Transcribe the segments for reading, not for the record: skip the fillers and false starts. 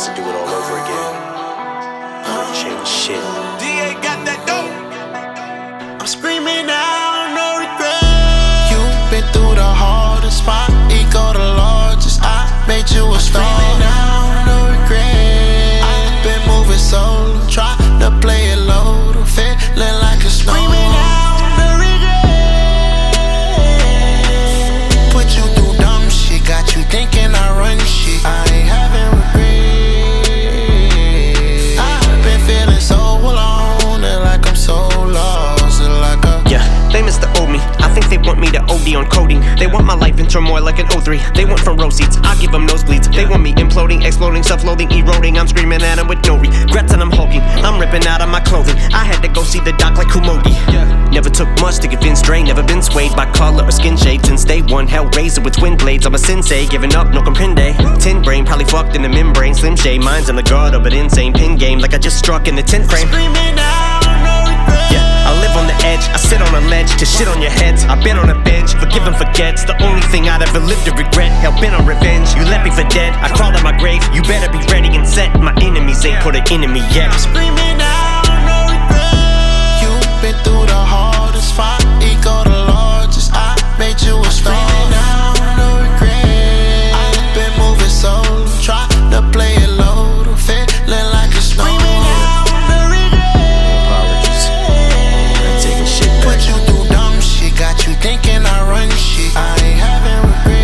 chance to do it all over again. Don't change shit. DA got that dope. I'm screaming out, no regret. You've been through the hardest spot, ego the largest. I made you a star. Screaming out, no regret. I've been moving solo, try to play it low, feeling like a snow. Screaming out, no regret. Put you through dumb shit, got you thinking I run shit. I ain't having regret. I've been feeling so alone, and like I'm so lost, and like They miss the old me. I think they want me to OD on coding. They want my life in turmoil like an O3. They want front row seats, I give them nosebleeds. They want me imploding, exploding, self-loathing, eroding. I'm screaming at them with no regrets and I'm hulking. I'm ripping out of my clothing. I had to go see the doc like Kumogi. Never took much to convince Dre. Never been swayed by color or skin shade since day one. Hellraiser with twin blades. I'm a sensei, giving up, no comprende. Tin brain, probably fucked in the membrane. Slim shade, minds in the gutter, but insane. Pin game like I just struck in the 10th frame. screaming out, no regret. I live on the edge, I sit on a ledge to shit on your heads. I've been on a bench, forgive and forget's the only thing I'd ever lived to regret. Hell bent on revenge, you left me for dead. I crawled out my grave, you better be ready and set. My enemies ain't put an enemy yet. Screaming out, no regret. You've been through the hardest spot, ego the largest. I made you a star. Screaming out, no regret. I've been moving solo, try to play it low, feeling like a snow. Screaming out, no regret. Apologies. I'm taking shit back. Put you through dumb shit, got you thinking I run shit. I ain't having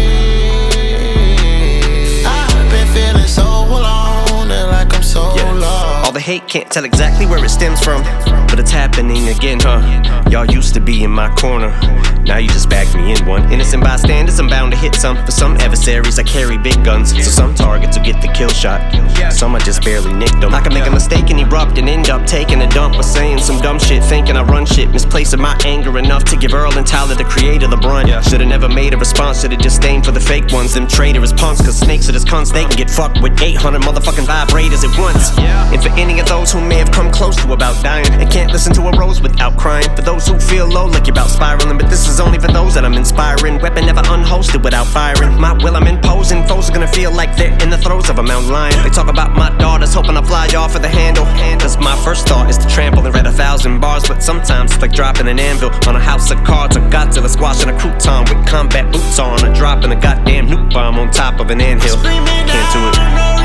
regret. I've been feeling so alone, and like I'm so lost. All the hate can't tell exactly where it stems from, but it's happening again, huh? Y'all used to be in my corner, now you just backed me in one. Innocent bystanders, I'm bound to hit some. For some adversaries, I carry big guns, so some targets will get the kill shot. Some I just barely nicked them. I can make a mistake and erupt and end up taking a dump or saying some dumb shit, thinking I run shit, misplacing my anger enough to give Earl and Tyler, the creator, the brunt. Should've never made a response, should've just aimed for the fake ones. Them traitorous punks, cause snakes are just cunts. They can get fucked with 800 motherfucking vibrators at once. And for any of those who may have come close to about dying and can't listen to a rose without crying, for those who feel low like you're about spiraling, but this is only for those that I'm inspiring. Weapon never unholstered without firing. My will I'm imposing, foes are gonna feel like they're in the throes of a mountain lion. They talk about my daughters, hoping I fly off of the handle. Cause my first thought is to trample and read 1,000 bars, but sometimes it's like dropping an anvil on a house of cards, or Godzilla squashing a crouton with combat boots on, or dropping a goddamn nuke bomb on top of an anthill. Screaming Can't do out, it. no